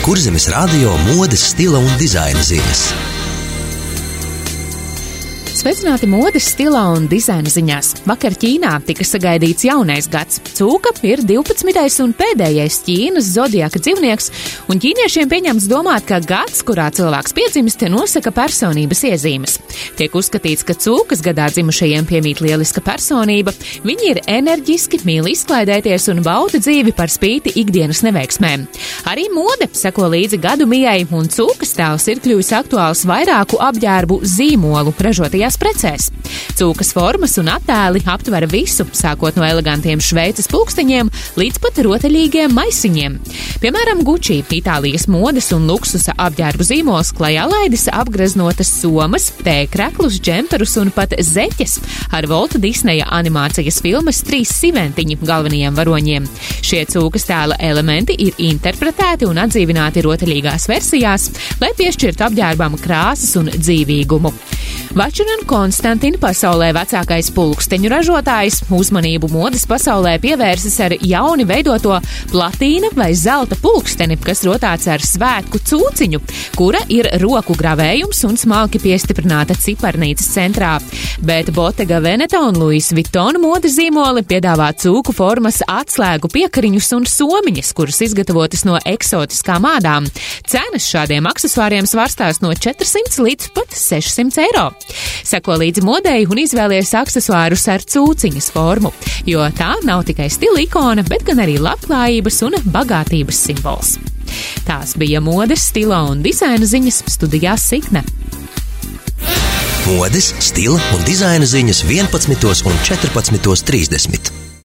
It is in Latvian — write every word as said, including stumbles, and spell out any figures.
Kurzemes radio modes, stila un dizaina ziņas. Sveicināti modes, stilā un dizaina ziņās. Vakar Ķīnā tika sagaidīts jaunais gads. Cūka ir divpadsmitais un pēdējais Ķīnas zodiaka dzīvnieks, un ķīniešiem pieņemts domāt, ka gads, kurā cilvēks piedzimst, nosaka personības iezīmes. Tiek uzskatīts, ka cūkas gadā dzimušajiem piemīt lieliska personība, viņi ir enerģiski, mīl izklaidēties un bauda dzīvi par spīti ikdienas neveiksmēm. Arī mode seko līdzi gadu mijai, un cūkas tēls ir kļuvis aktuāls vairāku apģērbu zīmolu ražotajās precēs. Cūkas formas un attēli aptver visu, sākot no elegantiem Šveices pulksteņiem līdz pat rotaļīgiem maisiņiem. Piemēram, Gucci, Itālijas modes un luksusa apģērbu zīmols, klajā laidis apgreznotas somas, tēkreklus, džemperus un pat zeķes ar Volta Disneja animācijas filmas Trīs siventiņi galvenajiem varoņiem. Šie cūkas tēla elementi ir interpretēti un atdzīvināti rotaļīgās versijās, lai piešķirtu apģērbam krāsas un dzīvīgumu. Vačur un Konstantin, pasaulē vecākais pulksteņu ražotājs, uzmanību modes pasaulē pievērsis ar jauni veidoto platīna vai zelta pulksteni, kas rotāts ar svētku cūciņu, kura ir roku gravējums un smalki piestiprināta ciparnīcas centrā. Bet Bottega Veneta un Louis Vuitton modes zīmoli piedāvā cūku formas atslēgu piekariņus un somiņas, kuras izgatavotas no eksotiskām ādām. Cenas šādiem aksesuāriem svārstās no četrsimt līdz pat sešsimt eiro. Seko līdzi modei un izvēlies aksesuārus ar cūciņas formu, jo tā nav tikai stila ikona, bet gan arī labklājības un bagātības simbols. Tās bija modes, stila un dizaina ziņas, studijā Sikne. Modes, stila un dizaina ziņas vienpadsmitos un četrpadsmitos trīsdesmit.